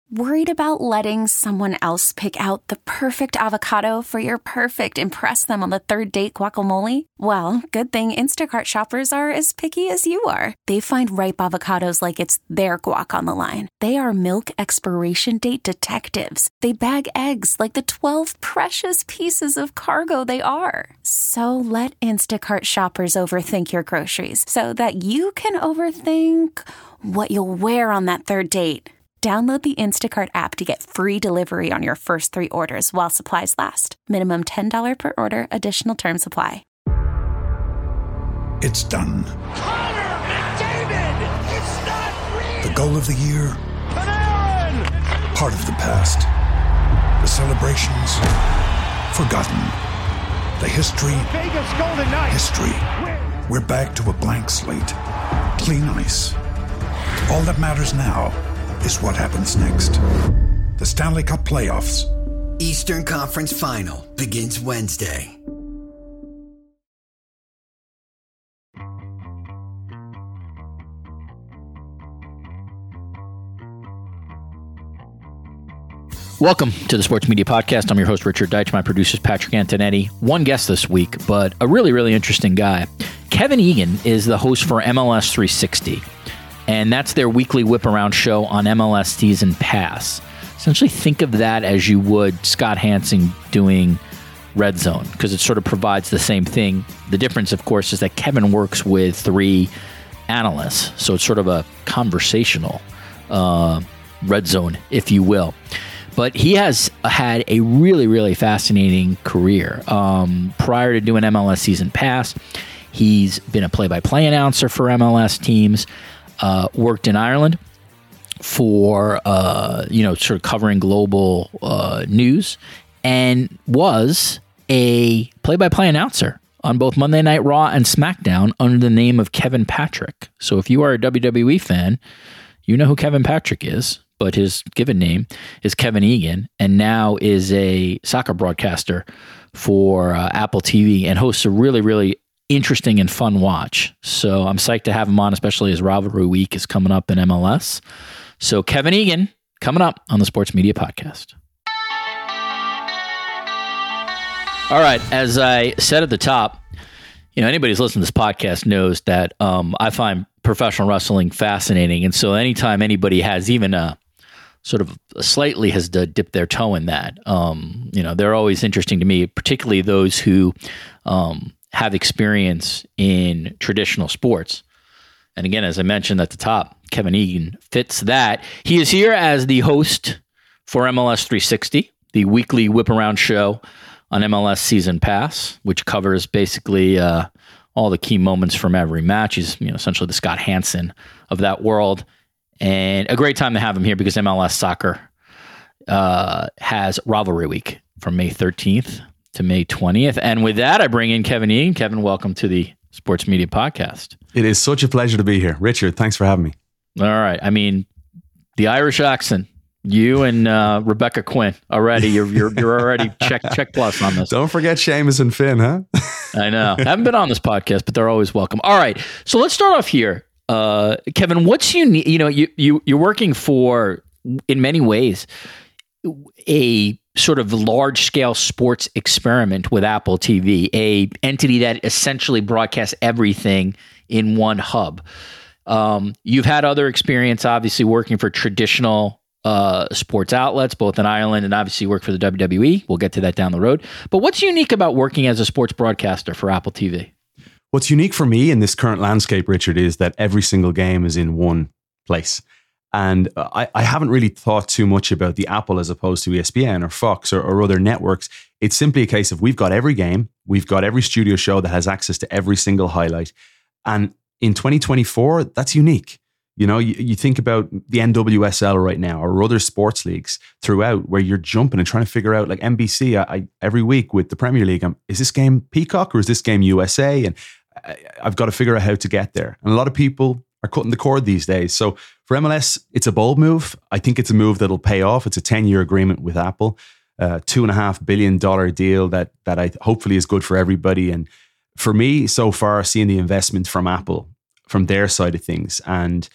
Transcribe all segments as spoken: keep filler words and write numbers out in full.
Worried about letting someone else pick out the perfect avocado for your perfect impress them on the third date guacamole? Well, good thing Instacart shoppers are as picky as you are. They find ripe avocados like it's their guac on the line. They are milk expiration date detectives. They bag eggs like the twelve precious pieces of cargo they are. So let Instacart shoppers overthink your groceries so that you can overthink what you'll wear on that third date. Download the Instacart app to get free delivery on your first three orders while supplies last. Minimum ten dollars per order. Additional terms apply. It's done. Connor McDavid! It's not real! The goal of the year. Panarin! Part of the past. The celebrations. Forgotten. The history. Vegas Golden Knights! History. We're back to a blank slate. Clean ice. All that matters now is what happens next. The Stanley Cup Playoffs. Eastern Conference Final begins Wednesday. Welcome to the Sports Media Podcast. I'm your host, Richard Deitch. My producer is Patrick Antonetti. One guest this week, but a really, really interesting guy. Kevin Egan is the host for M L S three sixty. And that's their weekly whip-around show on M L S Season Pass. Essentially, think of that as you would Scott Hansen doing Red Zone, because it sort of provides the same thing. The difference, of course, is that Kevin works with three analysts, so it's sort of a conversational uh, Red Zone, if you will. But he has had a really, really fascinating career. Um, prior to doing M L S Season Pass, he's been a play-by-play announcer for M L S teams. Uh, worked in Ireland for, uh, you know, sort of covering global uh, news, and was a play-by-play announcer on both Monday Night Raw and SmackDown under the name of Kevin Patrick. So if you are a W W E fan, you know who Kevin Patrick is, but his given name is Kevin Egan, and now is a soccer broadcaster for uh, Apple T V and hosts a really, really interesting and fun watch. So I'm psyched to have him on, especially as Rivalry Week is coming up in M L S. So Kevin Egan coming up on the Sports Media Podcast. All right, as I said at the top, you know, anybody who's listening to this podcast knows that um, I find professional wrestling fascinating. And so anytime anybody has even a sort of slightly has to dip their toe in that, um, you know, they're always interesting to me, particularly those who um, have experience in traditional sports. And again, as I mentioned at the top, Kevin Egan fits that. He is here as the host for M L S three sixty, the weekly whip-around show on M L S Season Pass, which covers basically uh, all the key moments from every match. He's, you know, essentially the Scott Hansen of that world. And a great time to have him here because M L S Soccer uh, has Rivalry Week from May thirteenth to May twentieth. And with that, I bring in Kevin Egan. Kevin, welcome to the Sports Media Podcast. It is such a pleasure to be here. Richard, thanks for having me. All right. I mean, the Irish accent, you and uh, Rebecca Quinn already, you're you're, you're already check check plus on this. Don't forget Seamus and Finn, huh? I know. I haven't been on this podcast, but they're always welcome. All right. So let's start off here. Uh, Kevin, what's unique? You know, you, you, you're working for, in many ways, a sort of large scale sports experiment with Apple T V, a entity that essentially broadcasts everything in one hub. Um, you've had other experience, obviously, working for traditional uh, sports outlets, both in Ireland and obviously you work for the W W E. We'll get to that down the road. But what's unique about working as a sports broadcaster for Apple T V? What's unique for me in this current landscape, Richard, is that every single game is in one place. And I, I haven't really thought too much about the Apple as opposed to E S P N or Fox or, or other networks. It's simply a case of we've got every game, we've got every studio show that has access to every single highlight. And in twenty twenty-four, that's unique. You know, you, you think about the N W S L right now or other sports leagues throughout where you're jumping and trying to figure out, like N B C, I, I, every week with the Premier League, I'm, is this game Peacock or is this game U S A? And I, I've got to figure out how to get there. And a lot of people are cutting the cord these days. So for M L S, it's a bold move. I think it's a move that'll pay off. It's a ten-year agreement with Apple, a two and a half billion dollar deal that that I hopefully is good for everybody. And for me, so far, seeing the investment from Apple, from their side of things, and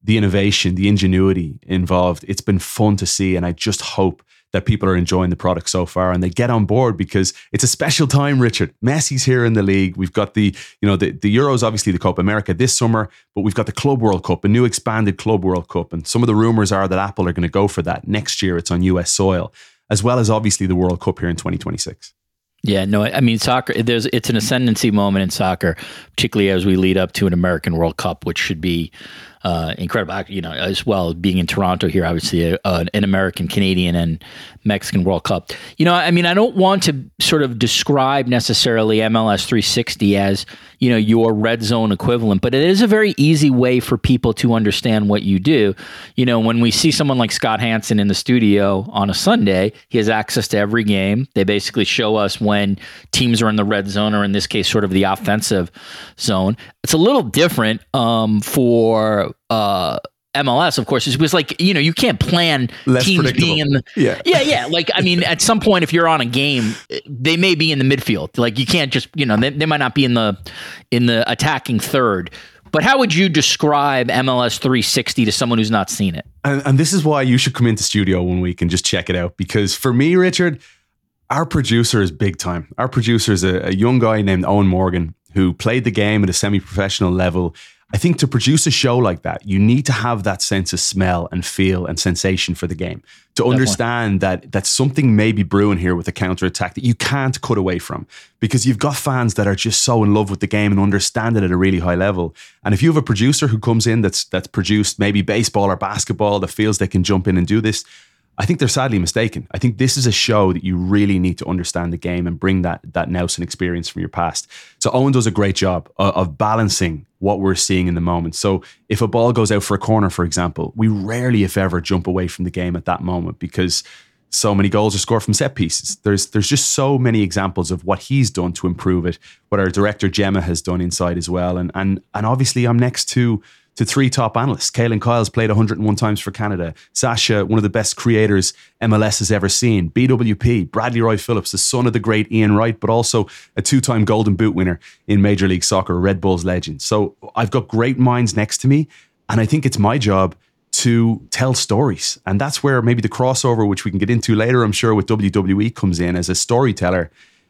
the innovation, the ingenuity involved. It's been fun to see, and I just hope that people are enjoying the product so far and they get on board, because it's a special time, Richard. Messi's here in the league. We've got the, you know, the, the Euros, obviously the Copa America this summer, but we've got the Club World Cup, a new expanded Club World Cup. And some of the rumors are that Apple are going to go for that next year. It's on U S soil, as well as obviously the World Cup here in twenty twenty-six. Yeah, no, I mean, soccer, there's it's an ascendancy moment in soccer, particularly as we lead up to an American World Cup, which should be uh, incredible. You know, as well, being in Toronto here, obviously a, a, an American, Canadian, and Mexican World Cup. You know, I mean, I don't want to sort of describe necessarily M L S three sixty as, you know, your red zone equivalent, but it is a very easy way for people to understand what you do. You know, when we see someone like Scott Hanson in the studio on a Sunday, he has access to every game. They basically show us when teams are in the red zone, or in this case, sort of the offensive zone. It's a little different um, for uh, M L S, of course. It was like, you know, you can't plan Less teams being in the yeah. yeah, yeah. Like, I mean, at some point, if you're on a game, they may be in the midfield. Like, you can't just, you know, they, they might not be in the in the attacking third. But how would you describe M L S three sixty to someone who's not seen it? And, and this is why you should come into studio one week and just check it out. Because for me, Richard, our producer is big time. Our producer is a, a young guy named Owen Morgan, who played the game at a semi-professional level. I think to produce a show like that, you need to have that sense of smell and feel and sensation for the game, to Definitely. understand that that something may be brewing here with a counterattack that you can't cut away from, because you've got fans that are just so in love with the game and understand it at a really high level. And if you have a producer who comes in that's that's produced maybe baseball or basketball, that feels they can jump in and do this, I think they're sadly mistaken. I think this is a show that you really need to understand the game and bring that that nous and experience from your past. So Owen does a great job of, of balancing what we're seeing in the moment. So if a ball goes out for a corner, for example, we rarely, if ever, jump away from the game at that moment, because so many goals are scored from set pieces. There's there's just so many examples of what he's done to improve it, what our director Gemma has done inside as well. And and and obviously I'm next to to three top analysts. Caelan Kyles played one hundred and one times for Canada. Sasha, one of the best creators M L S has ever seen. B W P, Bradley Roy Phillips, the son of the great Ian Wright, but also a two-time Golden Boot winner in Major League Soccer, Red Bulls legend. So I've got great minds next to me, and I think it's my job to tell stories. And that's where maybe the crossover, which we can get into later, I'm sure, with W W E comes in as a storyteller.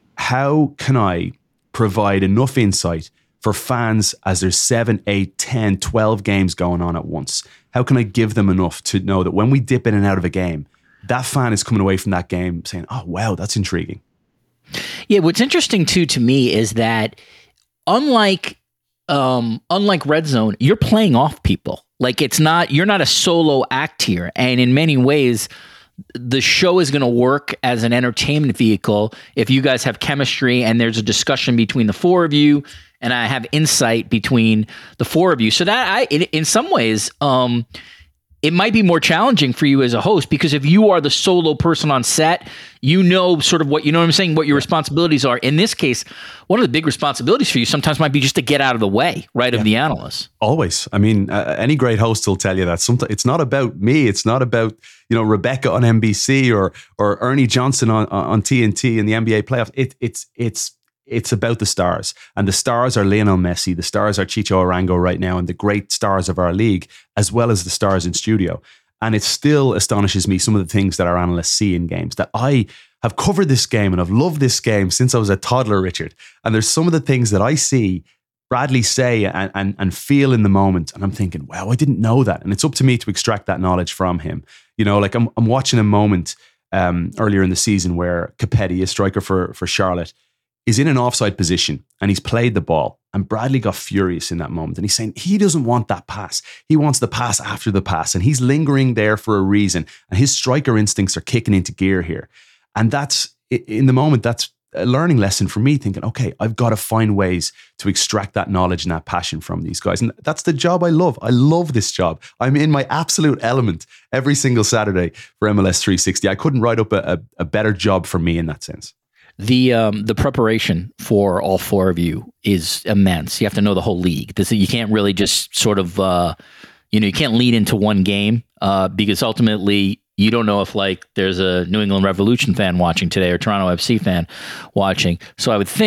How can I provide enough insight for fans as there's seven, eight, ten, twelve games going on at once? How can I give them enough to know that when we dip in and out of a game, that fan is coming away from that game saying, oh, wow, that's intriguing. Yeah, what's interesting too to me is that unlike um, unlike Red Zone, you're playing off people. Like, it's not, you're not a solo act here. And in many ways, the show is going to work as an entertainment vehicle if you guys have chemistry and there's a discussion between the four of you, and I have insight between the four of you. So that I, in, in some ways, um, it might be more challenging for you as a host, because if you are the solo person on set, you know sort of what, you know what I'm saying, what your responsibilities are. In this case, one of the big responsibilities for you sometimes might be just to get out of the way, right, yeah. of the analysts. Always. I mean, uh, any great host will tell you that. Sometimes it's not about me. It's not about, you know, Rebecca on N B C or or Ernie Johnson on on T N T in the N B A playoffs. It, it's it's It's about the stars, and the stars are Lionel Messi, the stars are Chicho Arango right now, and the great stars of our league, as well as the stars in studio. And it still astonishes me, some of the things that our analysts see in games, that I have covered this game and I've loved this game since I was a toddler, Richard. And there's some of the things that I see Bradley say and, and, and feel in the moment, and I'm thinking, wow, I didn't know that. And it's up to me to extract that knowledge from him. You know, like I'm, I'm watching a moment um, earlier in the season where Capetti, a striker for, for Charlotte, is in an offside position and he's played the ball, and Bradley got furious in that moment, and he's saying he doesn't want that pass. He wants the pass after the pass, and he's lingering there for a reason, and his striker instincts are kicking into gear here. And that's, in the moment, that's a learning lesson for me, thinking, okay, I've got to find ways to extract that knowledge and that passion from these guys. And that's the job I love. I love this job. I'm in my absolute element every single Saturday for M L S three sixty. I couldn't write up a, a, a better job for me in that sense. The um, the preparation for all four of you is immense. You have to know the whole league. This, you can't really just sort of, uh, you know, you can't lead into one game uh, because ultimately you don't know if like there's a New England Revolution fan watching today or Toronto F C fan watching. So I would think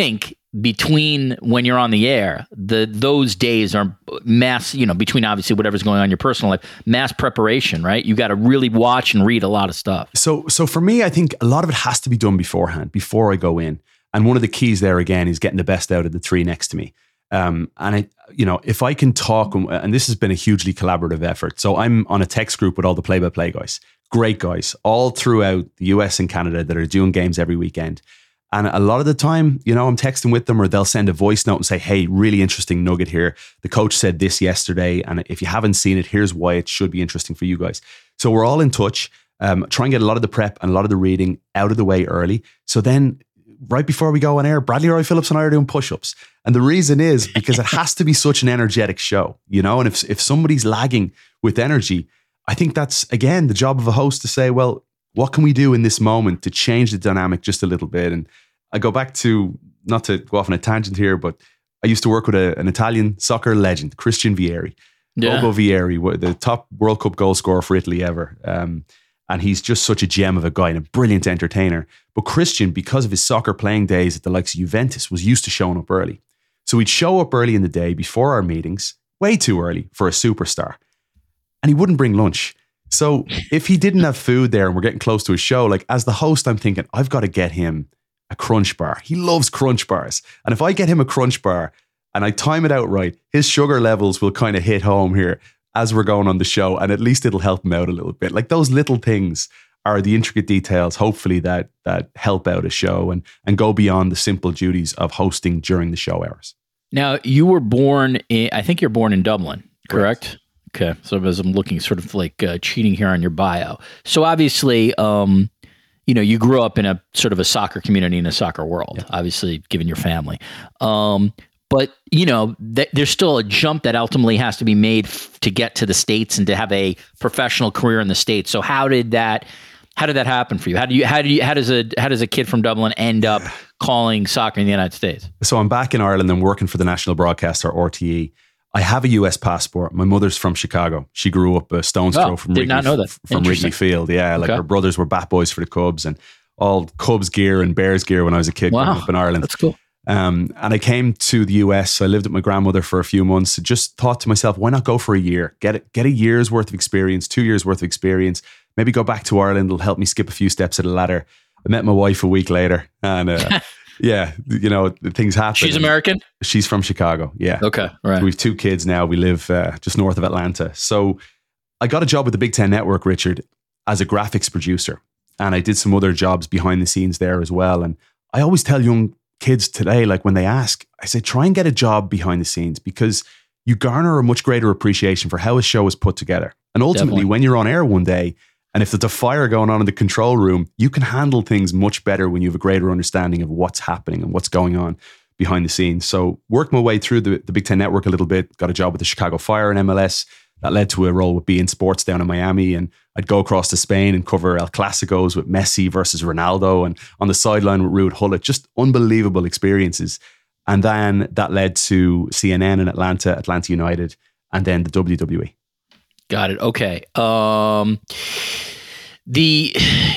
between when you're on the air, the those days are mass, you know, between obviously whatever's going on in your personal life, mass preparation, right? You got to really watch and read a lot of stuff. So, so for me, I think a lot of it has to be done beforehand, before I go in. And one of the keys there again is getting the best out of the three next to me. Um, and I, you know, if I can talk, and this has been a hugely collaborative effort. So I'm on a text group with all the play-by-play guys, great guys, all throughout the U S and Canada that are doing games every weekend. And a lot of the time, you know, I'm texting with them, or they'll send a voice note and say, hey, really interesting nugget here. The coach said this yesterday, and if you haven't seen it, here's why it should be interesting for you guys. So we're all in touch, um, try and get a lot of the prep and a lot of the reading out of the way early. So then right before we go on air, Bradley Roy Phillips and I are doing push-ups. And the reason is because it has to be such an energetic show, you know, and if if somebody's lagging with energy, I think that's, again, the job of a host to say, well, what can we do in this moment to change the dynamic just a little bit? And I go back to, not to go off on a tangent here, but I used to work with a, an Italian soccer legend, Christian Vieri. Yeah. Bobo Vieri, the top World Cup goal scorer for Italy ever. Um, and he's just such a gem of a guy and a brilliant entertainer. But Christian, because of his soccer playing days at the likes of Juventus, was used to showing up early. So he'd show up early in the day before our meetings, way too early for a superstar. And he wouldn't bring lunch. So if he didn't have food there and we're getting close to a show, like as the host, I'm thinking, I've got to get him a Crunch Bar. He loves Crunch Bars. And if I get him a Crunch Bar and I time it out right, his sugar levels will kind of hit home here as we're going on the show. And at least it'll help him out a little bit. Like those little things are the intricate details, hopefully, that that help out a show and, and go beyond the simple duties of hosting during the show hours. Now, you were born in, I think you're born in Dublin, correct? correct. Okay, so as I'm looking sort of like uh, cheating here on your bio. So obviously, um, you know, you grew up in a sort of a soccer community in a soccer world, yeah. obviously, given your family. Um, but, you know, th- there's still a jump that ultimately has to be made f- to get to the States and to have a professional career in the States. So how did that, how did that happen for you? How do you, how do you, how does a, how does a kid from Dublin end up calling soccer in the United States? So I'm back in Ireland and working for the national broadcaster R T E. I have a U S passport. My mother's from Chicago. She grew up a stone's throw oh, from did Wrigley, not know that. from Wrigley Field. Yeah, like okay. her brothers were bat boys for the Cubs and all Cubs gear and Bears gear when I was a kid wow. growing up in Ireland. That's cool. Um, and I came to the U S. I lived with my grandmother for a few months. I just thought to myself, why not go for a year? Get it, get a year's worth of experience, two years worth of experience. Maybe go back to Ireland. It'll help me skip a few steps of the ladder. I met my wife a week later, and uh, yeah, you know, things happen. She's American? She's from Chicago. Yeah. Okay. Right. So we have two kids now. We live uh, just north of Atlanta. So I got a job with the Big Ten Network, Richard, as a graphics producer. And I did some other jobs behind the scenes there as well. And I always tell young kids today, like when they ask, I say, try and get a job behind the scenes because you garner a much greater appreciation for how a show is put together. And ultimately, Definitely. when you're on air one day, and if there's a fire going on in the control room, you can handle things much better when you have a greater understanding of what's happening and what's going on behind the scenes. So worked my way through the, the Big Ten Network a little bit, got a job with the Chicago Fire in M L S. That led to a role with beIN Sports down in Miami. And I'd go across to Spain and cover El Clásicos with Messi versus Ronaldo and on the sideline with Ruud Gullit. Just unbelievable experiences. And then that led to C N N in Atlanta, Atlanta United, and then the W W E. Got it. Okay. Um, the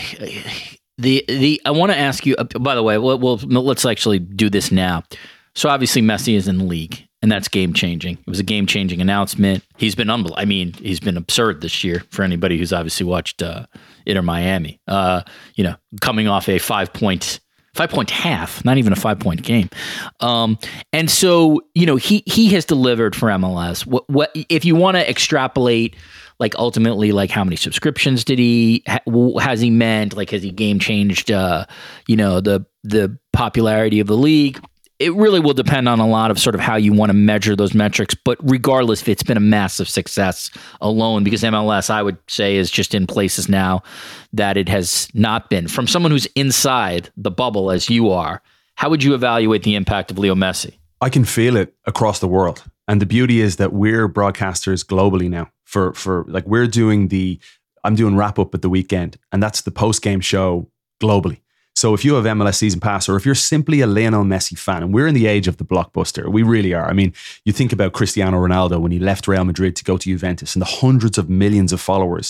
the the I want to ask you. Uh, by the way, we'll, we'll let's actually do this now. So obviously, Messi is in the league, and that's game changing. It was a game changing announcement. He's been unbelievable. I mean, he's been absurd this year for anybody who's obviously watched uh, Inter Miami. Uh, you know, coming off a five point. Five point half, not even a five point game, um, and so you know he he has delivered for M L S. What what if you want to extrapolate, like ultimately, like how many subscriptions did he ha, has he meant? Like has he game changed? Uh, you know the the popularity of the league. It really will depend on a lot of sort of how you want to measure those metrics. But regardless, if it's been a massive success alone, because M L S, I would say, is just in places now that it has not been. From someone who's inside the bubble as you are, how would you evaluate the impact of Leo Messi? I can feel it across the world. And the beauty is that we're broadcasters globally now. For for like we're doing the, I'm doing wrap up at the weekend, and that's the post game show globally. So if you have M L S Season Pass, or if you're simply a Lionel Messi fan, and we're in the age of the blockbuster, we really are. I mean, you think about Cristiano Ronaldo when he left Real Madrid to go to Juventus and the hundreds of millions of followers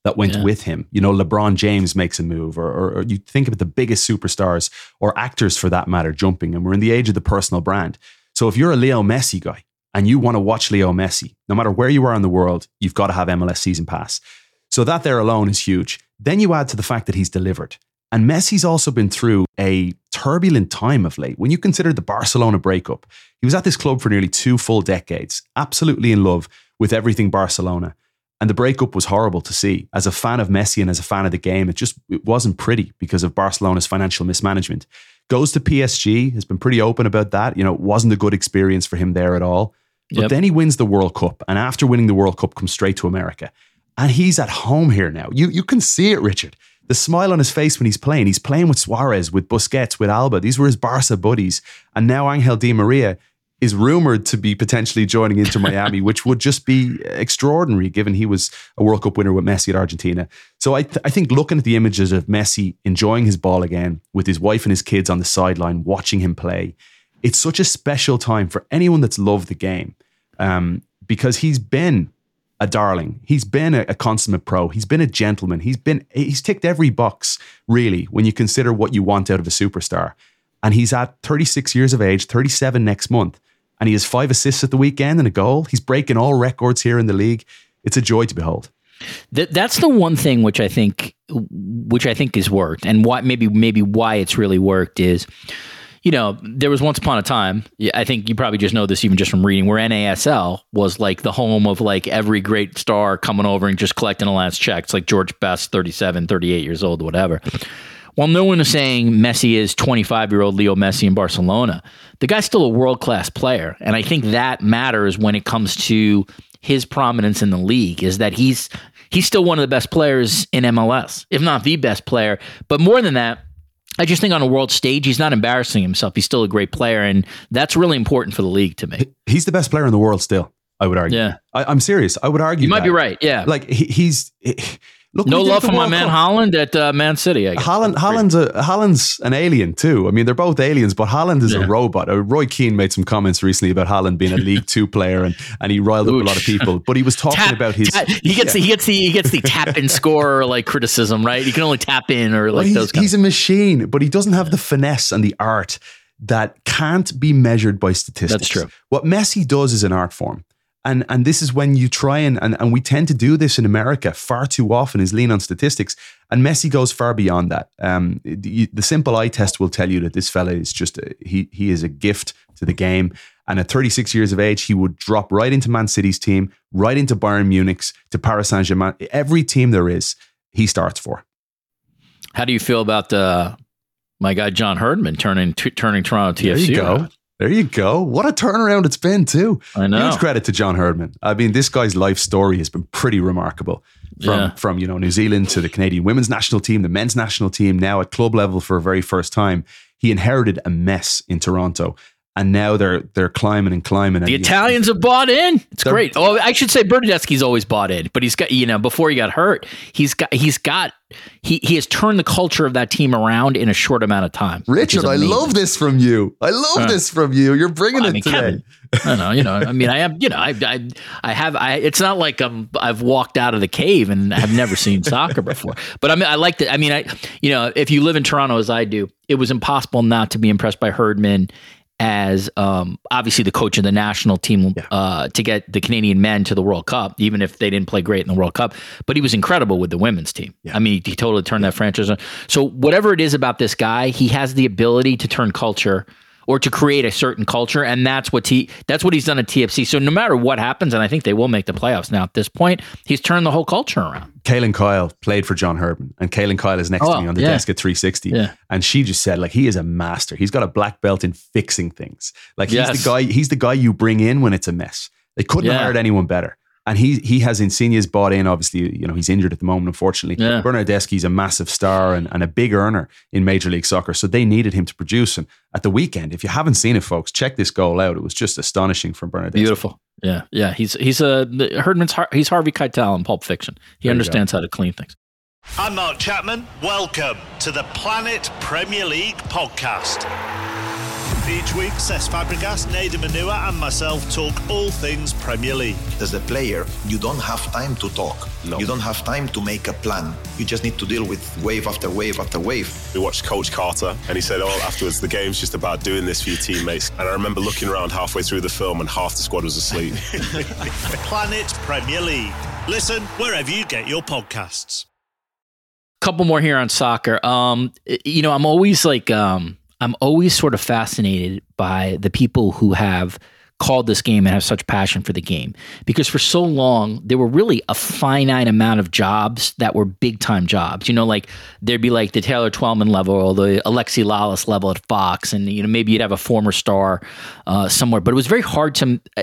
that went Yeah. with him. You know, LeBron James makes a move, or, or, or you think about the biggest superstars or actors for that matter jumping, and we're in the age of the personal brand. So if you're a Leo Messi guy and you want to watch Leo Messi, no matter where you are in the world, you've got to have M L S Season Pass. So that there alone is huge. Then you add to the fact that he's delivered. And Messi's also been through a turbulent time of late. When you consider the Barcelona breakup, he was at this club for nearly two full decades, absolutely in love with everything Barcelona. And the breakup was horrible to see. As a fan of Messi and as a fan of the game, it just it wasn't pretty because of Barcelona's financial mismanagement. Goes to P S G, has been pretty open about that. You know, it wasn't a good experience for him there at all. But Yep. then he wins the World Cup. And after winning the World Cup, comes straight to America. And he's at home here now. You you can see it, Richard. The smile on his face when he's playing. He's playing with Suarez, with Busquets, with Alba. These were his Barca buddies. And now Angel Di Maria is rumored to be potentially joining Inter Miami, which would just be extraordinary given he was a World Cup winner with Messi at Argentina. So I, th- I think looking at the images of Messi enjoying his ball again with his wife and his kids on the sideline, watching him play, it's such a special time for anyone that's loved the game um, because he's been a darling. He's been a, a consummate pro. He's been a gentleman. He's been he's ticked every box, really, when you consider what you want out of a superstar. And he's at thirty-six years of age, thirty-seven next month. And he has five assists at the weekend and a goal. He's breaking all records here in the league. It's a joy to behold. That that's the one thing which I think which I think has worked, and why maybe maybe why it's really worked is, you know, there was once upon a time, I think you probably just know this even just from reading, where N A S L was like the home of like every great star coming over and just collecting a last check. It's like George Best, thirty-seven, thirty-eight years old, whatever. Well, no one is saying Messi is twenty-five-year-old Leo Messi in Barcelona. The guy's still a world-class player, and I think that matters when it comes to his prominence in the league, is that he's he's still one of the best players in M L S, if not the best player. But more than that, I just think on a world stage, he's not embarrassing himself. He's still a great player, and that's really important for the league to me. He's the best player in the world still, I would argue. Yeah. I, I'm serious. I would argue You might that. be right, yeah. Like, he, he's... He, Look, No we did love the for my World man Cup. Holland at uh, Man City, I guess. Holland, Holland's, a, Holland's an alien too. I mean, they're both aliens, but Holland is Yeah. a robot. Uh, Roy Keane made some comments recently about Holland being a League Two player, and, and he riled up a lot of people. But he was talking Tap- about his. tap- he gets the, he gets the he gets the tap and score like criticism, right? You can only tap in or like Well, he's, those. Kind he's a machine, but he doesn't have the finesse and the art that can't be measured by statistics. That's true. What Messi does is an art form. And and this is when you try and, and, and we tend to do this in America far too often, is lean on statistics. And Messi goes far beyond that. Um, the, the simple eye test will tell you that this fella is just, a, he he is a gift to the game. And at thirty-six years of age, he would drop right into Man City's team, right into Bayern Munich's, to Paris Saint-Germain. Every team there is, he starts for. How do you feel about uh, my guy John Herdman turning t- turning Toronto T F C? There you go. around? There you go. What a turnaround it's been too. I know. Huge credit to John Herdman. I mean, this guy's life story has been pretty remarkable. From Yeah. from you know New Zealand to the Canadian women's national team, the men's national team, now at club level for a very first time. He inherited a mess in Toronto, and now they're they're climbing and climbing. The and Italians have bought in. It's They're- great. Oh, I should say Bernadeschi's always bought in, but he's got, you know, before he got hurt, he's got he's got he he has turned the culture of that team around in a short amount of time. which is Richard, I amazing. love this from you. I love Uh, this from you. You're bringing I it mean, today. Kevin, I don't know, you know, I mean, I am, you know, I, I, I have, I, it's not like I'm, I've walked out of the cave and I've never seen soccer before, but I mean, I like that. I mean, I, you know, if you live in Toronto as I do, it was impossible not to be impressed by Herdman as um, obviously the coach of the national team uh, to get the Canadian men to the World Cup, even if they didn't play great in the World Cup. But he was incredible with the women's team. I mean, he, he totally turned that franchise on. So whatever it is about this guy, he has the ability to turn culture or to create a certain culture, and that's what he that's what he's done at T F C. So no matter what happens, and I think they will make the playoffs now at this point, he's turned the whole culture around. Kaylin Kyle played for John Herdman, and Kaylin Kyle is next Oh, to me on the yeah. desk at three sixty. Yeah. And she just said, like, he is a master. He's got a black belt in fixing things. Like, he's Yes. the guy, he's the guy you bring in when it's a mess. They couldn't Yeah. have hired anyone better. And he he has Insigne's bought in. Obviously, you know, he's injured at the moment, unfortunately. Yeah. Bernardeschi's a massive star and, and a big earner in Major League Soccer. So they needed him to produce. And at the weekend, if you haven't seen it, folks, check this goal out. It was just astonishing from Bernardeschi. Beautiful. Yeah, yeah. He's he's a Herdman's Har- he's Harvey Keitel in Pulp Fiction. He There you understands how to clean things. I'm Mark Chapman. Welcome to the Planet Premier League podcast. Each week, Cesc Fabregas, Nader Manua and myself talk all things Premier League. As a player, you don't have time to talk. No. You don't have time to make a plan. You just need to deal with wave after wave after wave. We watched Coach Carter and he said, oh, afterwards, the game's just about doing this for your teammates. And I remember looking around halfway through the film and half the squad was asleep. Planet Premier League. Listen wherever you get your podcasts. Couple more here on soccer. Um, you know, I'm always like... Um, I'm always sort of fascinated by the people who have called this game and have such passion for the game. Because for so long, there were really a finite amount of jobs that were big-time jobs. You know, like there'd be like the Taylor Twellman level or the Alexi Lalas level at Fox. And, you know, maybe you'd have a former star uh, somewhere. But it was very hard to... Uh,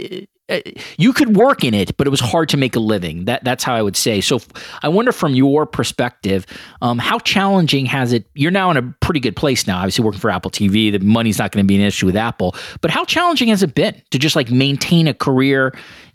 uh, you could work in it, but it was hard to make a living. That That's how I would say. So I wonder from your perspective, um, how challenging has it? You're now in a pretty good place now, obviously working for Apple T V. The money's not going to be an issue with Apple. But how challenging has it been to just like maintain a career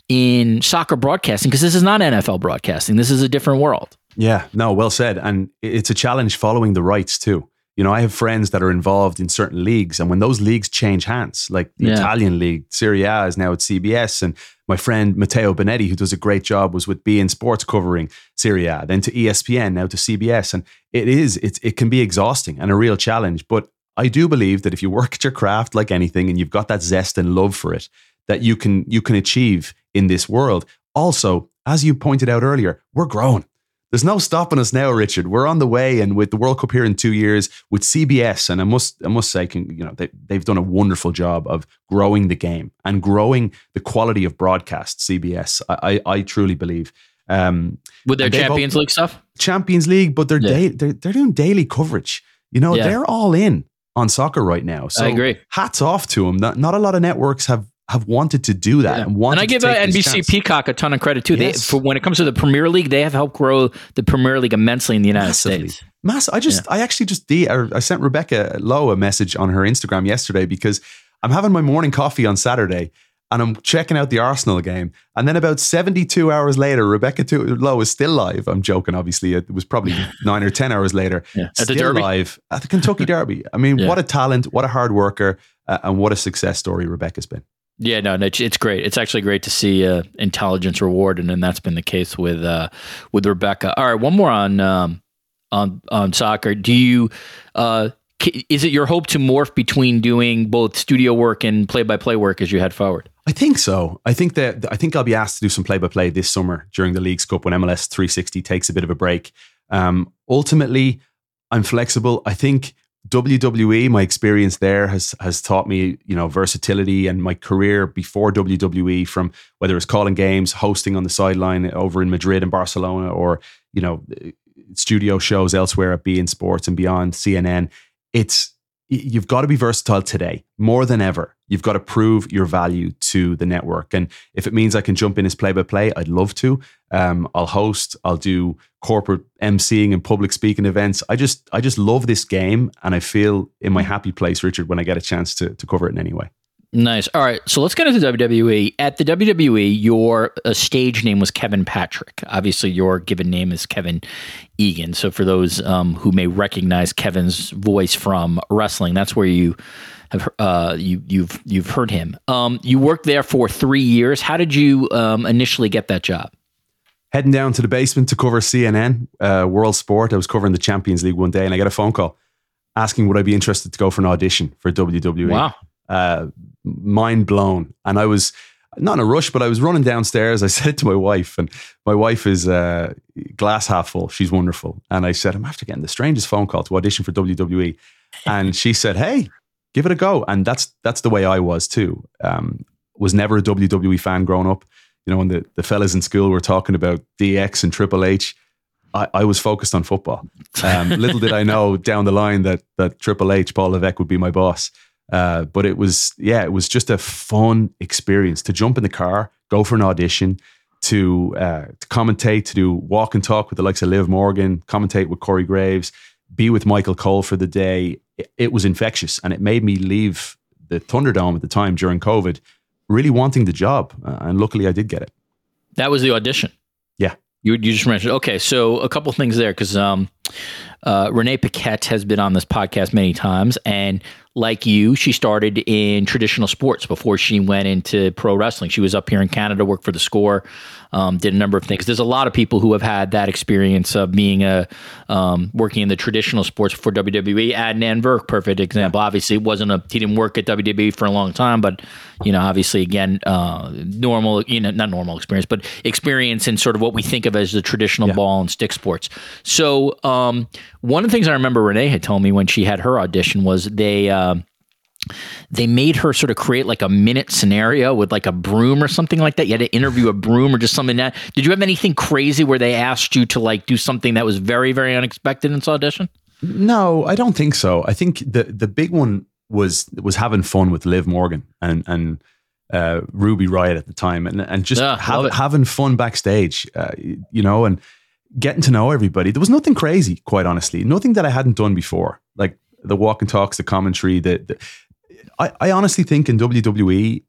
in soccer broadcasting? Because this is not N F L broadcasting. This is a different world. Yeah, no, well said. And it's a challenge following the rights too. You know, I have friends that are involved in certain leagues, and when those leagues change hands, like the yeah. Italian league, Serie A is now at C B S, and my friend Matteo Benetti, who does a great job, was with beIN Sports covering Serie A, then to E S P N, now to C B S, and it is, it, it can be exhausting and a real challenge. But I do believe that if you work at your craft like anything, and you've got that zest and love for it, that you can you can achieve in this world. Also, as you pointed out earlier, we're growing. There's no stopping us now, Richard. We're on the way, and with the World Cup here in two years, with C B S, and I must, I must say, can, you know, they, they've done a wonderful job of growing the game and growing the quality of broadcast. C B S, I, I, I truly believe. Um, with their Champions League stuff, Champions League, but they're, yeah. da- they're they're doing daily coverage. You know, yeah. they're all in on soccer right now. So I agree. Hats off to them. Not, not a lot of networks have. have wanted to do that. Yeah. And, wanted and I give to take N B C Peacock a ton of credit too. Yes. They, for when it comes to the Premier League, they have helped grow the Premier League immensely in the United Massively. States. Mass. I just, yeah. I actually just, de- I sent Rebecca Lowe a message on her Instagram yesterday because I'm having my morning coffee on Saturday and I'm checking out the Arsenal game. And then about seventy-two hours later, Rebecca Lowe is still live. I'm joking, obviously. It was probably nine or ten hours later. Yeah. At still the Derby? live at the Kentucky Derby. I mean, yeah. what a talent, what a hard worker, uh, and what a success story Rebecca's been. Yeah, no, no, it's great. It's actually great to see uh, intelligence rewarded, and that's been the case with uh, with Rebecca. All right, one more on um, on on soccer. Do you uh, is it your hope to morph between doing both studio work and play by play work as you head forward? I think so. I think that I think I'll be asked to do some play by play this summer during the Leagues Cup when M L S three sixty takes a bit of a break. Um, ultimately, I'm flexible. I think W W E, my experience there has has taught me, you know, versatility, and my career before W W E, from whether it's calling games, hosting on the sideline over in Madrid and Barcelona, or, you know, studio shows elsewhere at beIN Sports and beyond, C N N. It's, you've got to be versatile today more than ever. You've got to prove your value to the network. And if it means I can jump in as play-by-play, I'd love to. Um, I'll host, I'll do corporate emceeing and public speaking events. I just I just love this game, and I feel in my happy place, Richard, when I get a chance to, to cover it in any way. Nice. All right, so let's get into W W E. At the W W E, your uh, stage name was Kevin Patrick. Obviously, your given name is Kevin Egan. So for those um, who may recognize Kevin's voice from wrestling, that's where you have uh, you you've you've heard him. Um, you worked there for three years. How did you um, initially get that job? Heading down to the basement to cover C N N, uh, World Sport. I was covering the Champions League one day, and I got a phone call asking would I be interested to go for an audition for W W E. Wow. Uh, mind blown. And I was not in a rush, but I was running downstairs. I said it to my wife, and my wife is uh, glass half full. She's wonderful. And I said, I'm after getting the strangest phone call to audition for W W E. And she said, hey, give it a go. And that's that's the way I was too. Um, was never a W W E fan growing up. You know, when the, the fellas in school were talking about D X and Triple H, I, I was focused on football. Um, little did I know down the line that that Triple H, Paul Levesque, would be my boss. Uh, but it was, yeah, it was just a fun experience to jump in the car, go for an audition, to uh, to commentate, to do walk and talk with the likes of Liv Morgan, commentate with Corey Graves, be with Michael Cole for the day. It, it was infectious, and it made me leave the Thunderdome at the time during COVID, really wanting the job. Uh, and luckily I did get it. That was the audition. Yeah. You you just mentioned, okay, so a couple things there, because um, uh, Renee Paquette has been on this podcast many times, and like you, she started in traditional sports before she went into pro wrestling. She was up here in Canada, worked for the Score, um, did a number of things. There's a lot of people who have had that experience of being a um, working in the traditional sports for W W E. Adnan Virk, perfect example. Obviously, it wasn't a he didn't work at W W E for a long time, but you know, obviously, again, uh, normal, you know, not normal experience, but experience in sort of what we think of as the traditional yeah. ball and stick sports. So, um, one of the things I remember Renee had told me when she had her audition was they. Uh, Um, they made her sort of create like a minute scenario with like a broom or something like that. You had to interview a broom or just something that. Did you have anything crazy where they asked you to like do something that was very, very unexpected in this audition? No, I don't think so. I think the the big one was was having fun with Liv Morgan and and uh, Ruby Riott at the time, and and just yeah, have, having fun backstage, uh, you know, and getting to know everybody. There was nothing crazy, quite honestly, nothing that I hadn't done before, like the walk and talks, the commentary. The, the I, I honestly think in W W E,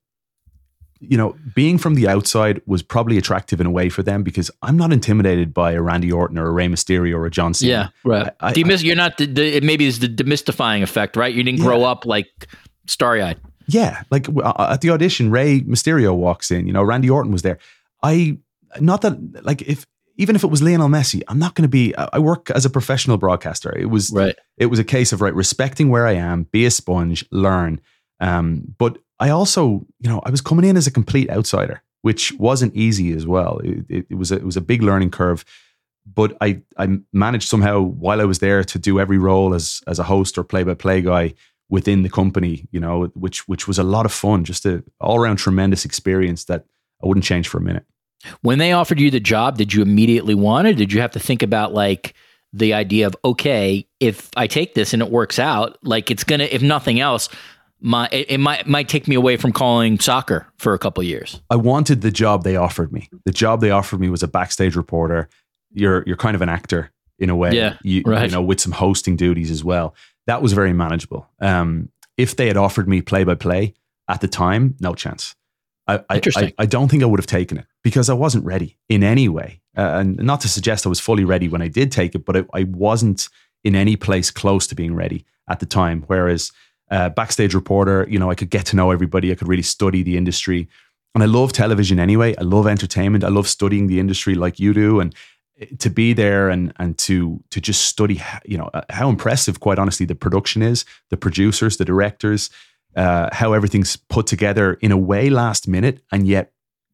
you know, being from the outside was probably attractive in a way for them because I'm not intimidated by a Randy Orton or a Rey Mysterio or a John Cena. Yeah, right. I, I, Demys- you're not, the, the, it maybe it's the demystifying effect, right? You didn't grow yeah. up like starry-eyed. Yeah, like uh, at the audition, Rey Mysterio walks in, you know, Randy Orton was there. I, not that, like, if, even if it was Lionel Messi, I'm not going to be, I work as a professional broadcaster. It was, right. It was a case of, right, respecting where I am, be a sponge, learn. Um, but I also, you know, I was coming in as a complete outsider, which wasn't easy as well. It, it, it was a, it was a big learning curve, but I, I managed somehow while I was there to do every role as, as a host or play-by-play guy within the company, you know, which, which was a lot of fun, just a all around tremendous experience that I wouldn't change for a minute. When they offered you the job, did you immediately want it? Did you have to think about like the idea of, okay, if I take this and it works out, like it's going to, if nothing else, my it, it might might take me away from calling soccer for a couple of years. I wanted the job they offered me. The job they offered me was a backstage reporter. You're you're kind of an actor in a way, yeah, you, right. you know, with some hosting duties as well. That was very manageable. Um, if they had offered me play by play at the time, no chance. I I, I I don't think I would have taken it because I wasn't ready in any way. Uh, and not to suggest I was fully ready when I did take it, but I, I wasn't in any place close to being ready at the time. Whereas uh, backstage reporter, you know, I could get to know everybody. I could really study the industry. And I love television anyway. I love entertainment. I love studying the industry like you do. And to be there and and to to just study, you know, how impressive, quite honestly, the production is, the producers, the directors, uh, how everything's put together in a way last minute and yet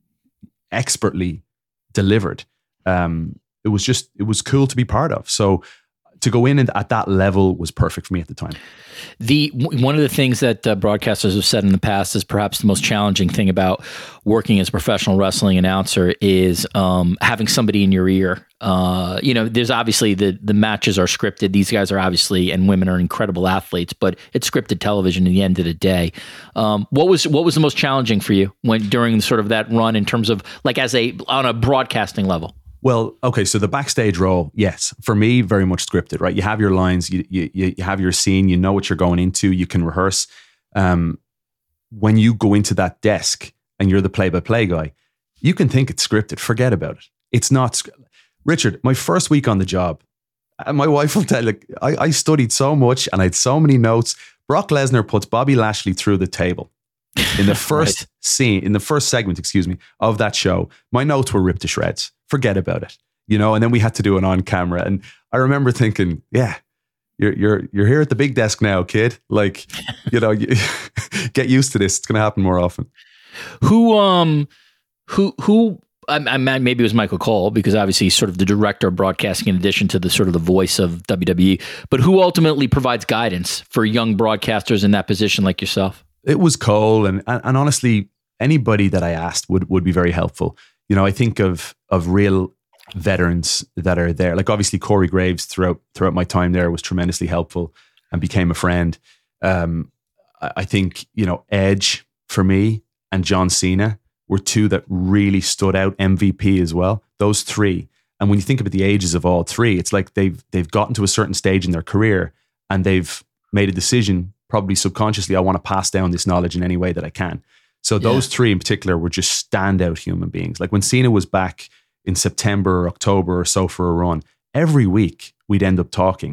expertly delivered. Um, it was just, it was cool to be part of. So to go in and at that level was perfect for me at the time. The one of the things that uh, broadcasters have said in the past is perhaps the most challenging thing about working as a professional wrestling announcer is um, having somebody in your ear. Uh, you know, there's obviously the the matches are scripted. These guys are obviously, and women are incredible athletes, but it's scripted television at the end of the day. Um, what was what was the most challenging for you when during sort of that run in terms of like as a on a broadcasting level? Well, okay, so the backstage role, yes, for me, very much scripted, right? You have your lines, you you you have your scene, you know what you're going into, you can rehearse. Um, when you go into that desk and you're the play-by-play guy, you can think it's scripted. Forget about it. It's not. Richard, my first week on the job, my wife will tell you, I, I studied so much and I had so many notes. Brock Lesnar puts Bobby Lashley through the table in the first right. scene, in the first segment, excuse me, of that show. My notes were ripped to shreds. Forget about it, you know. And then we had to do it on camera, and I remember thinking, "Yeah, you're you're you're here at the big desk now, kid. Like, you know, you, get used to this. It's going to happen more often." Who, um, who, who? I, I maybe it was Michael Cole because obviously he's sort of the director of broadcasting in addition to the sort of the voice of W W E. But who ultimately provides guidance for young broadcasters in that position like yourself? It was Cole, and and, and honestly, anybody that I asked would would be very helpful. You know, I think of of real veterans that are there. Like obviously Corey Graves throughout throughout my time there was tremendously helpful and became a friend. Um, I think, you know, Edge for me and John Cena were two that really stood out. M V P as well. Those three. And when you think about the ages of all three, it's like they've they've gotten to a certain stage in their career and they've made a decision, probably subconsciously, I want to pass down this knowledge in any way that I can. So those yeah. three in particular were just standout human beings. Like when Cena was back in September or October or so for a run, every week we'd end up talking.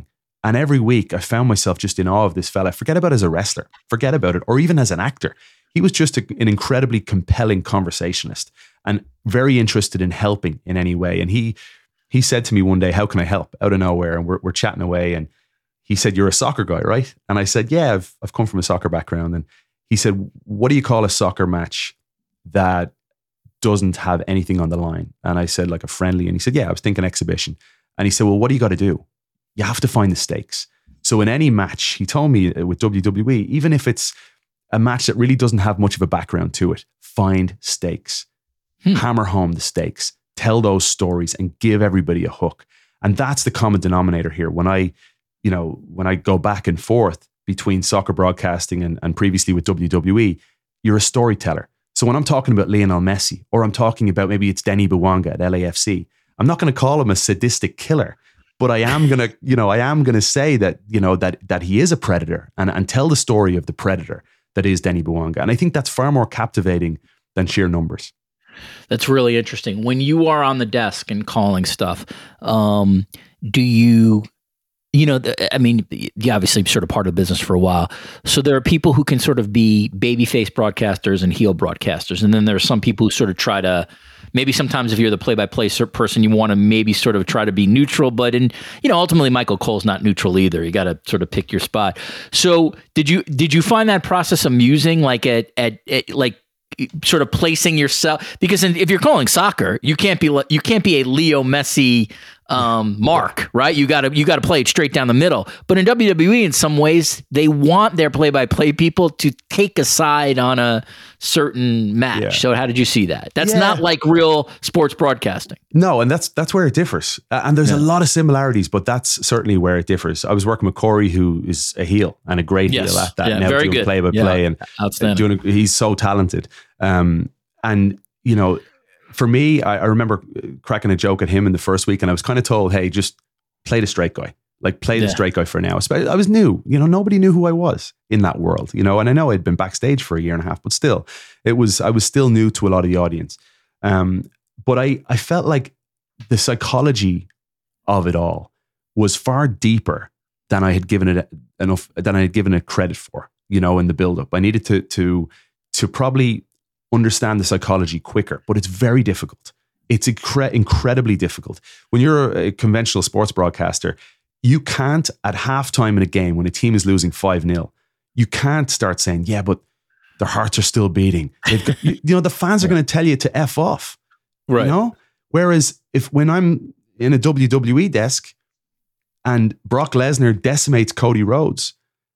And every week I found myself just in awe of this fella. Forget about as a wrestler, forget about it, or even as an actor. He was just a, an incredibly compelling conversationalist and very interested in helping in any way. And he he said to me one day, how can I help? Out of nowhere. And we're, we're chatting away. And he said, you're a soccer guy, right? And I said, yeah, I've, I've come from a soccer background. And he said, what do you call a soccer match that doesn't have anything on the line? And I said, like a friendly. And he said, yeah, I was thinking exhibition. And he said, well, what do you got to do? You have to find the stakes. So in any match, he told me with W W E, even if it's a match that really doesn't have much of a background to it, find stakes, hmm. hammer home the stakes, tell those stories and give everybody a hook. And that's the common denominator here. When I, you know, when I go back and forth between soccer broadcasting and, and previously with W W E, you're a storyteller. So when I'm talking about Lionel Messi, or I'm talking about maybe it's Denny Bouanga at L A F C, I'm not going to call him a sadistic killer. But I am gonna, you know, I am gonna say that, you know, that that he is a predator and, and tell the story of the predator that is Denny Bouanga. And I think that's far more captivating than sheer numbers. That's really interesting. When you are on the desk and calling stuff, um, do you, you know, I mean, you obviously sort of part of the business for a while. So there are people who can sort of be babyface broadcasters and heel broadcasters. And then there are some people who sort of try to, maybe sometimes if you're the play-by-play person, you want to maybe sort of try to be neutral, but in, you know, ultimately Michael Cole's not neutral either. You got to sort of pick your spot. So did you, did you find that process amusing? Like at, at, at like sort of placing yourself, because if you're calling soccer, you can't be, you can't be a Leo Messi, um, mark, right? You gotta, you gotta play it straight down the middle. But in W W E, in some ways, they want their play-by-play people to take a side on a certain match. Yeah. So how did you see that? That's yeah. not like real sports broadcasting. No, and that's that's where it differs. Uh, and there's yeah. a lot of similarities, but that's certainly where it differs. I was working with Corey, who is a heel and a great yes. heel at that. Yeah, now very doing good. play-by-play yeah. and outstanding. Doing a, he's so talented. Um, and you know, for me, I, I remember cracking a joke at him in the first week, and I was kind of told, "Hey, just play the straight guy." Like play the yeah. straight guy for now. I was new, you know, nobody knew who I was in that world, you know, and I know I'd been backstage for a year and a half, but still it was, I was still new to a lot of the audience. Um, but I, I felt like the psychology of it all was far deeper than I had given it enough, than I had given it credit for, you know, in the buildup. I needed to, to, to probably understand the psychology quicker, but it's very difficult. It's incre- incredibly difficult. When you're a conventional sports broadcaster, you can't, at halftime in a game when a team is losing five nil, you can't start saying, yeah, but their hearts are still beating. They've got, you, you know, the fans are going to tell you to F off. Right. You know? Whereas if when I'm in a W W E desk and Brock Lesnar decimates Cody Rhodes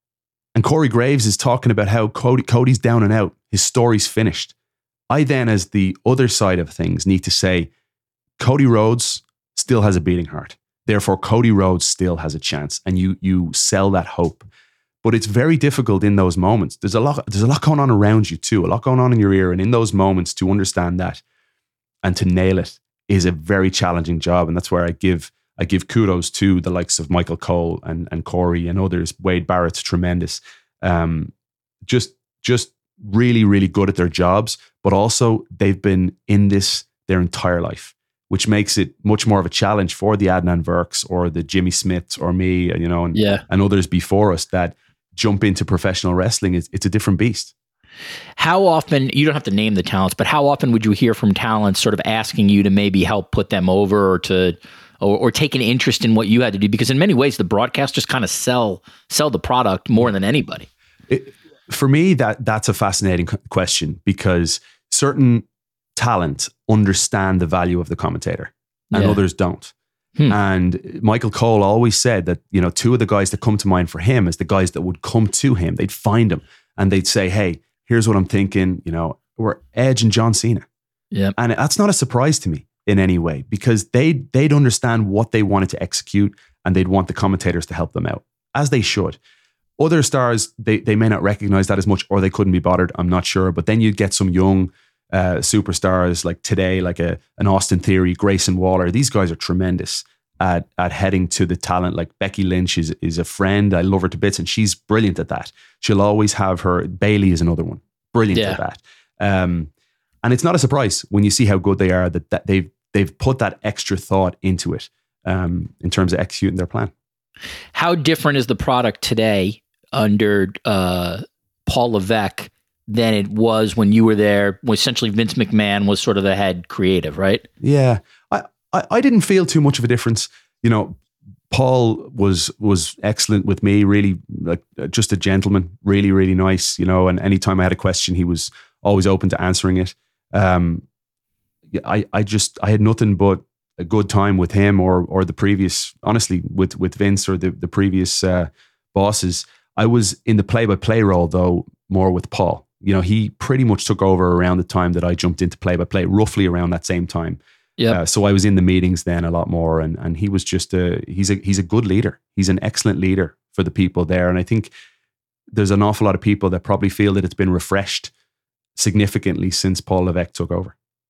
and Corey Graves is talking about how Cody, Cody's down and out, his story's finished, I then, as the other side of things, need to say, Cody Rhodes still has a beating heart. Therefore, Cody Rhodes still has a chance, and you you sell that hope. But it's very difficult in those moments. There's a lot. There's a lot going on around you too. A lot going on in your ear, and in those moments, to understand that and to nail it is a very challenging job. And that's where I give I give kudos to the likes of Michael Cole and and Corey and others. Wade Barrett's tremendous. Um, just just really really good at their jobs, but also they've been in this their entire life, which makes it much more of a challenge for the Adnan Virks or the Jimmy Smiths or me, you know, and, yeah. and others before us that jump into professional wrestling. It's, it's a different beast. How often, you don't have to name the talents, but how often would you hear from talents sort of asking you to maybe help put them over or to, or, or take an interest in what you had to do? Because in many ways, the broadcasters kind of sell, sell the product more than anybody. It, for me, that that's a fascinating question, because certain talent understand the value of the commentator and yeah. others don't. Hmm. And Michael Cole always said that, you know, two of the guys that come to mind for him is the guys that would come to him. They'd find him and they'd say, hey, here's what I'm thinking. You know, we're Edge and John Cena. Yeah. And that's not a surprise to me in any way, because they, they'd understand what they wanted to execute and they'd want the commentators to help them out, as they should. Other stars, they, they may not recognize that as much, or they couldn't be bothered. I'm not sure. But then you'd get some young Uh, superstars like today, like a an Austin Theory, Grayson Waller. These guys are tremendous at at heading to the talent. Like Becky Lynch is is a friend. I love her to bits, and she's brilliant at that. She'll always have her. Bailey is another one, brilliant yeah. at that. Um, and it's not a surprise when you see how good they are that, that they've they've put that extra thought into it um, in terms of executing their plan. How different is the product today under uh, Paul Levesque than it was when you were there, when essentially Vince McMahon was sort of the head creative, right? Yeah. I, I, I didn't feel too much of a difference. You know, Paul was was excellent with me, really, like just a gentleman, really, really nice, you know, and anytime I had a question, he was always open to answering it. Um, I, I just, I had nothing but a good time with him or or the previous, honestly, with, with Vince or the, the previous uh, bosses. I was in the play-by-play role, though, more with Paul. You know, he pretty much took over around the time that I jumped into play-by-play, roughly around that same time. Yeah. Uh, so I was in the meetings then a lot more, and and he was just a he's a he's a good leader. He's an excellent leader for the people there, and I think there's an awful lot of people that probably feel that it's been refreshed significantly since Paul Levesque took over.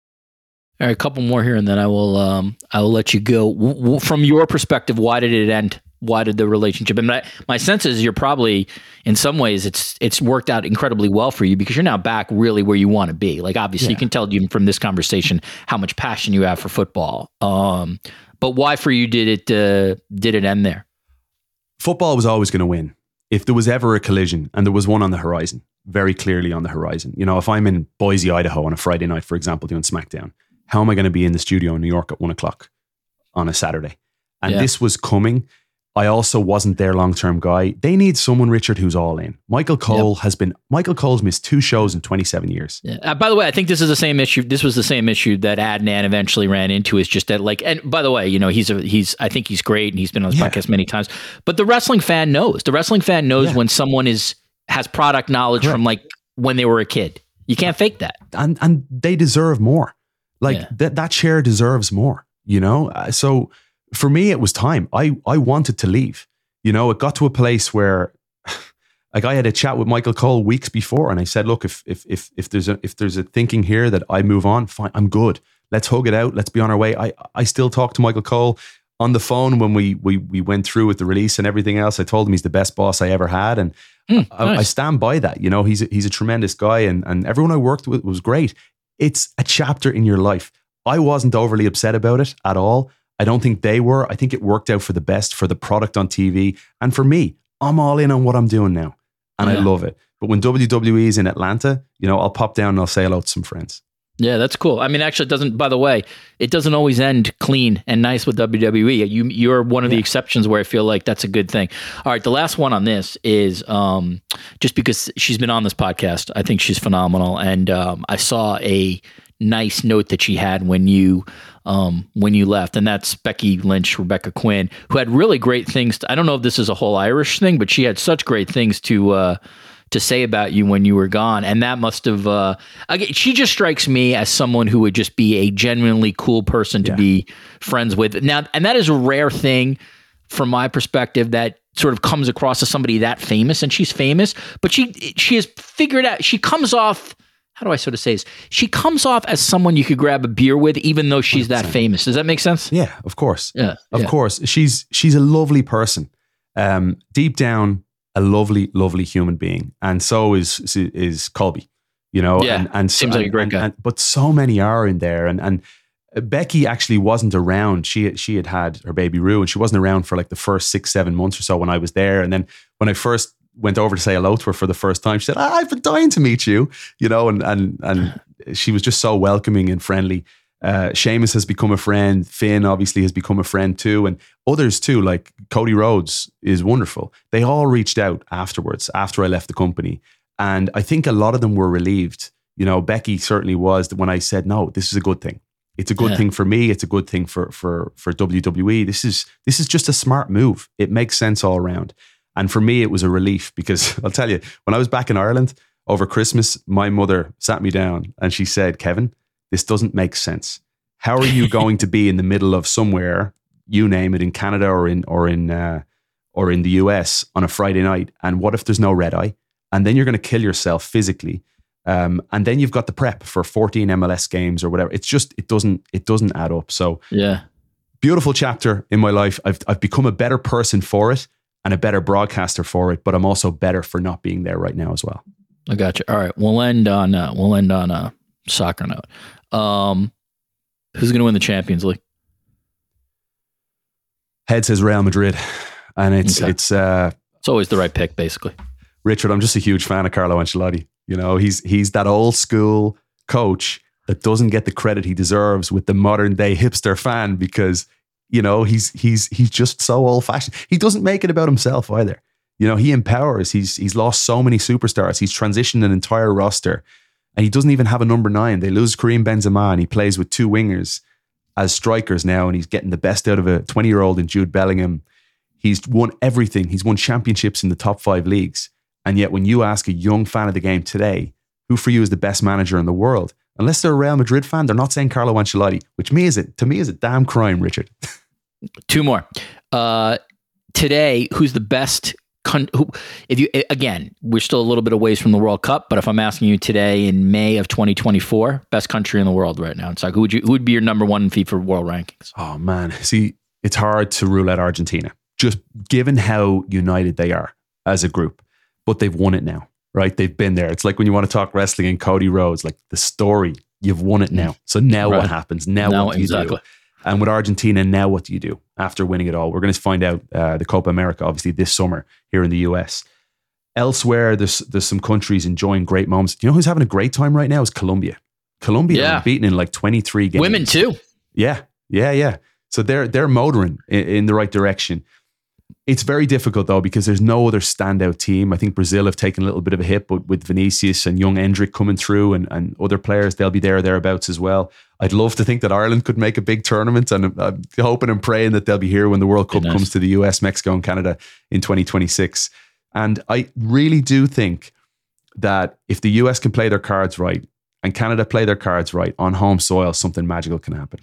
All right, a couple more here, and then I will um I will let you go. W- w- from your perspective, why did it end? Why did the relationship? And my, my sense is you're probably, in some ways, it's it's worked out incredibly well for you because you're now back really where you want to be. Like, obviously, yeah. You can tell even from this conversation how much passion you have for football. Um, but why for you did it uh, did it end there? Football was always going to win. If there was ever a collision, and there was one on the horizon, very clearly on the horizon. You know, if I'm in Boise, Idaho on a Friday night, for example, doing SmackDown, how am I going to be in the studio in New York at one o'clock on a Saturday? And yeah. This was coming. I also wasn't their long-term guy. They need someone, Richard, who's all in. Michael Cole yep. has been, Michael Cole's missed two shows in twenty-seven years. Yeah. Uh, by the way, I think this is the same issue. This was the same issue that Adnan eventually ran into, is just that, like, and by the way, you know, he's, a, he's, I think he's great and he's been on this yeah. podcast many times, but the wrestling fan knows, the wrestling fan knows yeah. when someone is, has product knowledge Correct. From like when they were a kid. You can't fake that. And, and they deserve more. Like yeah. that, that chair deserves more, you know? Uh, so, for me, it was time. I, I wanted to leave. You know, it got to a place where, like, I had a chat with Michael Cole weeks before, and I said, "Look, if if if if there's a if there's a thinking here that I move on, fine, I'm good. Let's hug it out. Let's be on our way." I I still talk to Michael Cole on the phone when we we we went through with the release and everything else. I told him he's the best boss I ever had, and mm, I, nice. I stand by that. You know, he's a, he's a tremendous guy, and and everyone I worked with was great. It's a chapter in your life. I wasn't overly upset about it at all. I don't think they were. I think it worked out for the best for the product on T V. And for me, I'm all in on what I'm doing now. And yeah. I love it. But when W W E is in Atlanta, you know, I'll pop down and I'll say hello to some friends. Yeah, that's cool. I mean, actually, it doesn't, by the way, it doesn't always end clean and nice with W W E. You, you're one of yeah. the exceptions where I feel like that's a good thing. All right, the last one on this is um, just because she's been on this podcast, I think she's phenomenal. And um, I saw a nice note that she had when you um, when you left, and that's Becky Lynch, Rebecca Quinn, who had really great things. To, I don't know if this is a whole Irish thing, but she had such great things to uh, to say about you when you were gone, and that must have. Uh, again, she just strikes me as someone who would just be a genuinely cool person to yeah. be friends with. Now, and that is a rare thing from my perspective that sort of comes across as somebody that famous, and she's famous, but she she has figured out. She comes off. How do I sort of say this? She comes off as someone you could grab a beer with, even though she's one hundred percent that famous. Does that make sense? Yeah, of course. Yeah, of yeah. course. She's she's a lovely person. Um, deep down, a lovely, lovely human being, and so is is Colby. You know, yeah, and, and seems like a great and, guy. And, but so many are in there, and and Becky actually wasn't around. She she had had her baby Rue, and she wasn't around for like the first six, seven months or so when I was there, and then when I first went over to say hello to her for the first time, she said, ah, I've been dying to meet you, you know, and and and she was just so welcoming and friendly. Uh, Sheamus has become a friend. Finn obviously has become a friend too. And others too, like Cody Rhodes is wonderful. They all reached out afterwards, after I left the company. And I think a lot of them were relieved. You know, Becky certainly was when I said, no, this is a good thing. It's a good yeah. thing for me. It's a good thing for, for, for W W E. This is, this is just a smart move. It makes sense all around. And for me, it was a relief because I'll tell you, when I was back in Ireland over Christmas, my mother sat me down and she said, Kevin, this doesn't make sense. How are you going to be in the middle of somewhere, you name it, in Canada or in or in uh, or in the U S on a Friday night? And what if there's no red eye? And then you're going to kill yourself physically. Um, and then you've got the prep for fourteen M L S games or whatever. It's just it doesn't it doesn't add up. So yeah, beautiful chapter in my life. I've I've become a better person for it and a better broadcaster for it. But I'm also better for not being there right now as well. I got you. All right, we'll end on uh, we'll end on a soccer note. Um, who's going to win the Champions League? Head says Real Madrid. And it's, Okay. it's, uh, It's always the right pick, basically. Richard, I'm just a huge fan of Carlo Ancelotti. You know, he's, he's that old school coach that doesn't get the credit he deserves with the modern day hipster fan because, you know, he's, he's, he's just so old fashioned. He doesn't make it about himself either. You know, he empowers. He's he's lost so many superstars. He's transitioned an entire roster, and he doesn't even have a number nine. They lose Karim Benzema, and he plays with two wingers as strikers now, and he's getting the best out of a twenty-year-old in Jude Bellingham. He's won everything. He's won championships in the top five leagues. And yet, when you ask a young fan of the game today, who for you is the best manager in the world, unless they're a Real Madrid fan, they're not saying Carlo Ancelotti, which me is it to me is a damn crime, Richard. Two more. Uh, today, who's the best? Con- who, if you again, we're still a little bit away from the World Cup, but if I'm asking you today in May of twenty twenty-four, best country in the world right now, it's like who would you who would be your number one in FIFA world rankings? Oh man, see, it's hard to rule out Argentina, just given how united they are as a group. But they've won it now, right? They've been there. It's like when you want to talk wrestling and Cody Rhodes, like the story, you've won it now. So now Right. what happens? Now, Now, what do you exactly. do? And with Argentina, now what do you do after winning it all? We're going to find out uh, the Copa America, obviously, this summer here in the U S. Elsewhere, there's there's some countries enjoying great moments. You know who's having a great time right now is Colombia. Colombia Yeah. are beaten in like twenty-three games. Women too. Yeah, yeah, yeah. So they're they're motoring in, in the right direction. It's very difficult though because there's no other standout team. I think Brazil have taken a little bit of a hit, but with Vinicius and young Endrick coming through and, and other players, they'll be there thereabouts as well. I'd love to think that Ireland could make a big tournament, and I'm, I'm hoping and praying that they'll be here when the World Cup nice. comes to the U S, Mexico, and Canada in twenty twenty-six. And I really do think that if the U S can play their cards right and Canada play their cards right on home soil, something magical can happen.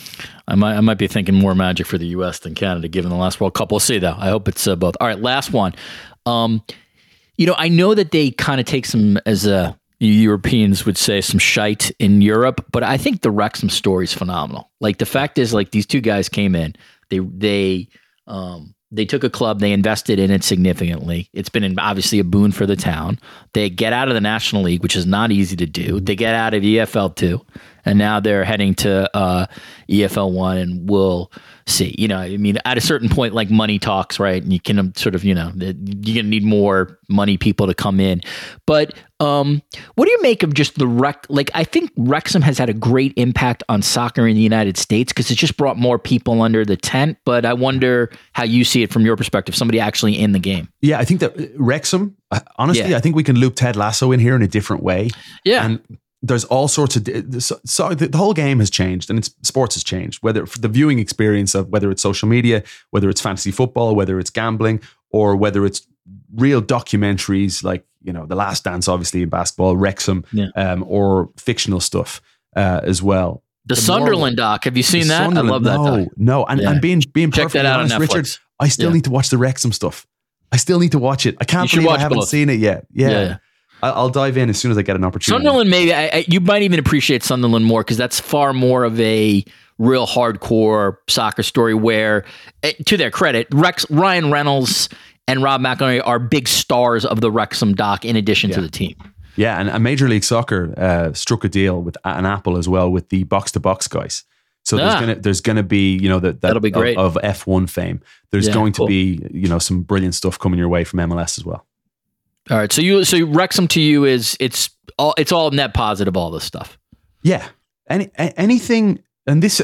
I might I might be thinking more magic for the U S than Canada, given the last World Cup. We'll see, though. I hope it's uh, both. All right, last one. Um, you know, I know that they kind of take some, as uh, Europeans would say, some shite in Europe, but I think the Wrexham story is phenomenal. Like, the fact is, like, these two guys came in. They they um, they took a club. They invested in it significantly. It's been obviously a boon for the town. They get out of the National League, which is not easy to do. They get out of E F L two. And now they're heading to uh, E F L one, and we'll see. You know, I mean, at a certain point, like money talks, right? And you can um, sort of, you know, you're going to need more money people to come in. But um, what do you make of just the rec? Like, I think Wrexham has had a great impact on soccer in the United States because it's just brought more people under the tent. But I wonder how you see it from your perspective, somebody actually in the game. Yeah, I think that Wrexham, honestly, Yeah. I think we can loop Ted Lasso in here in a different way. Yeah. And there's all sorts of, so, so the, the whole game has changed, and it's sports has changed, whether the viewing experience of whether it's social media, whether it's fantasy football, whether it's gambling, or whether it's real documentaries like, you know, The Last Dance, obviously in basketball, Wrexham, Yeah. um, or fictional stuff uh, as well. The, The Sunderland doc, have you seen The that? I Sunderland- love that no, doc. No, and, Yeah. and being being Check perfectly that out on honest, Richard, Netflix. I still Yeah. need to watch the Wrexham stuff. I still need to watch it. I can't You should believe I watch haven't both. seen it yet. Yeah. Yeah, yeah. I- I'll dive in as soon as I get an opportunity. Sunderland, maybe I, I, you might even appreciate Sunderland more because that's far more of a real hardcore soccer story. Where, eh, to their credit, Rex, Ryan Reynolds and Rob McElhenney are big stars of the Wrexham doc, in addition to the team. Yeah, and, and Major League Soccer uh, struck a deal with an Apple as well with the box to box guys. So there's Ah. gonna there's gonna be you know that, that That'll be great. of, of F one fame. There's Yeah, going cool. to be you know some brilliant stuff coming your way from M L S as well. All right, so you so Wrexham to you is it's all it's all net positive, all this stuff. Yeah, any a- anything, and this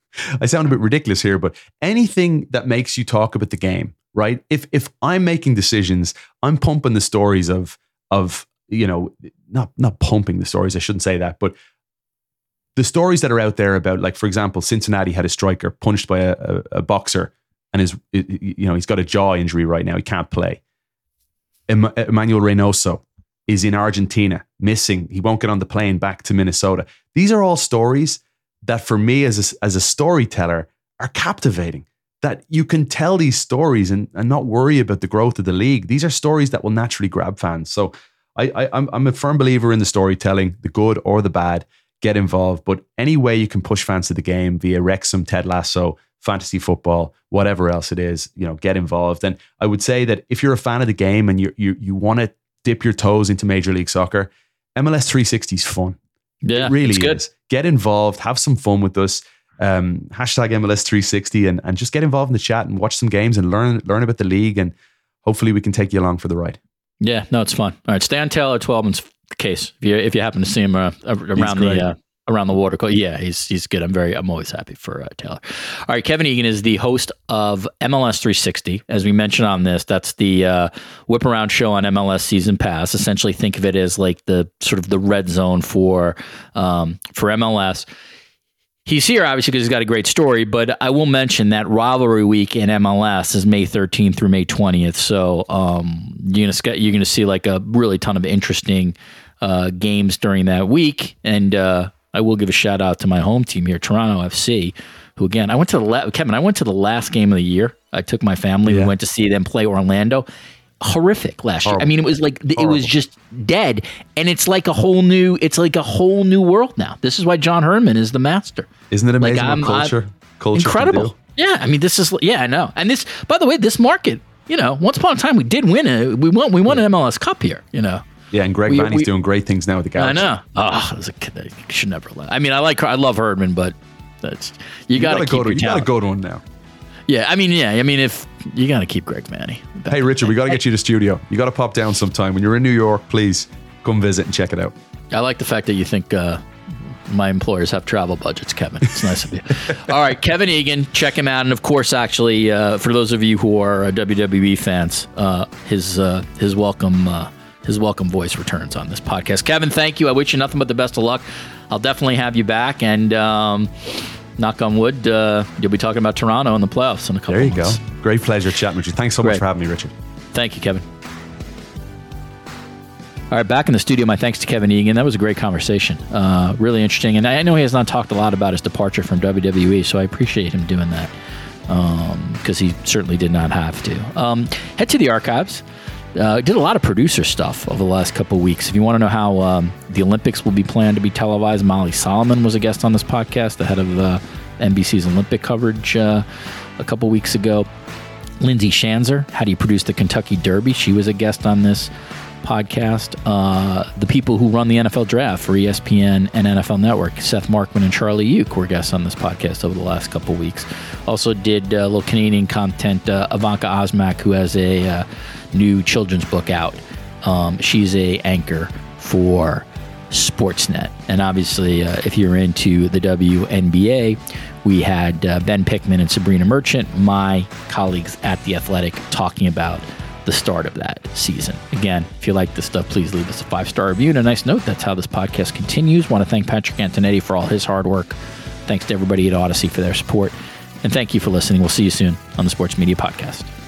I sound a bit ridiculous here, but anything that makes you talk about the game, right? If if I'm making decisions, I'm pumping the stories of of you know not not pumping the stories. I shouldn't say that, but the stories that are out there about, like, for example, Cincinnati had a striker punched by a, a, a boxer, and is you know he's got a jaw injury right now. He can't play. Em- Emmanuel Reynoso is in Argentina, missing. He won't get on the plane back to Minnesota. These are all stories that, for me as a, as a storyteller, are captivating. That you can tell these stories and, and not worry about the growth of the league. These are stories that will naturally grab fans. So I, I, I'm, I'm a firm believer in the storytelling, the good or the bad. Get involved. But any way you can push fans to the game via Wrexham, Ted Lasso, fantasy football, whatever else it is, you know, get involved. And I would say that if you're a fan of the game and you you you want to dip your toes into Major League Soccer, M L S three sixty is fun. Yeah, It really it's good. is. Get involved, have some fun with us. Um, hashtag M L S three sixty and, and just get involved in the chat and watch some games and learn learn about the league, and hopefully we can take you along for the ride. Yeah, no, it's fun. All right, Stan Taylor, Twelman's the case. If you if you happen to see him uh, around the uh, around the water cooler, yeah, he's he's good. I'm very I'm always happy for uh, Taylor. All right, Kevin Egan is the host of M L S three sixty. As we mentioned on this, that's the uh, whip around show on M L S Season Pass. Essentially, think of it as like the sort of the red zone for um, for M L S. He's here, obviously, because he's got a great story, but I will mention that rivalry week in M L S is May thirteenth through May twentieth. So um, you're gonna you're gonna see like a really ton of interesting uh, games during that week. And uh, I will give a shout out to my home team here, Toronto F C, who again I went to the la- Kevin. I went to the last game of the year. I took my family. Yeah. We went to see them play Orlando. Horrific last year. Horrible. I mean, it was like it Horrible. was just dead, and it's like a whole new. It's like a whole new world now. This is why John Herman is the master. Isn't it amazing? Like, culture, I'm, culture, incredible. Yeah, I mean, this is yeah, I know. And this, by the way, this market. You know, once upon a time we did win a we won we won yeah. an M L S Cup here. You know. Yeah, and Greg Vanney's doing great things now with the Galaxy. I know. Oh, as a kid, I should never let. I mean, I like I love Herdman, but that's you, you got to keep go to your you got to go to him now. Yeah, I mean, yeah, I mean, if you got to keep Greg Vanney. Hey, Richard, we got to get you to studio. You got to pop down sometime when you're in New York. Please come visit and check it out. I like the fact that you think uh, my employers have travel budgets, Kevin. It's nice of you. All right, Kevin Egan, check him out, and of course, actually, uh, for those of you who are uh, W W E fans, uh, his uh, his welcome uh, his welcome voice returns on this podcast. Kevin, thank you. I wish you nothing but the best of luck. I'll definitely have you back, and. Um, Knock on wood, uh, you'll be talking about Toronto in the playoffs in a couple There you of months. go. Great pleasure chatting with you. Thanks so Great. much for having me, Richard. Thank you, Kevin. All right, back in the studio, my thanks to Kevin Egan. That was a great conversation. Uh, really interesting. And I know he has not talked a lot about his departure from W W E, so I appreciate him doing that because um, he certainly did not have to. Um, head to the archives. Uh, did a lot of producer stuff over the last couple of weeks. If you want to know how um, the Olympics will be planned to be televised, Molly Solomon was a guest on this podcast, the head of uh, N B C's Olympic coverage uh, a couple weeks ago. Lindsay Schanzer, how do you produce the Kentucky Derby? She was a guest on this podcast. Uh, the people who run the N F L draft for E S P N and N F L Network, Seth Markman and Charlie Uke, were guests on this podcast over the last couple of weeks. Also did a uh, little Canadian content, uh, Ivanka Osmak, who has a uh, new children's book out. Um, she's a anchor for Sportsnet. And obviously, uh, if you're into the W N B A, we had uh, Ben Pickman and Sabrina Merchant, my colleagues at The Athletic, talking about the start of that season. Again, if you like this stuff, please leave us a five-star review and a nice note. That's how this podcast continues. Want to thank Patrick Antonetti for all his hard work. Thanks to everybody at Odyssey for their support. And thank you for listening. We'll see you soon on the Sports Media Podcast.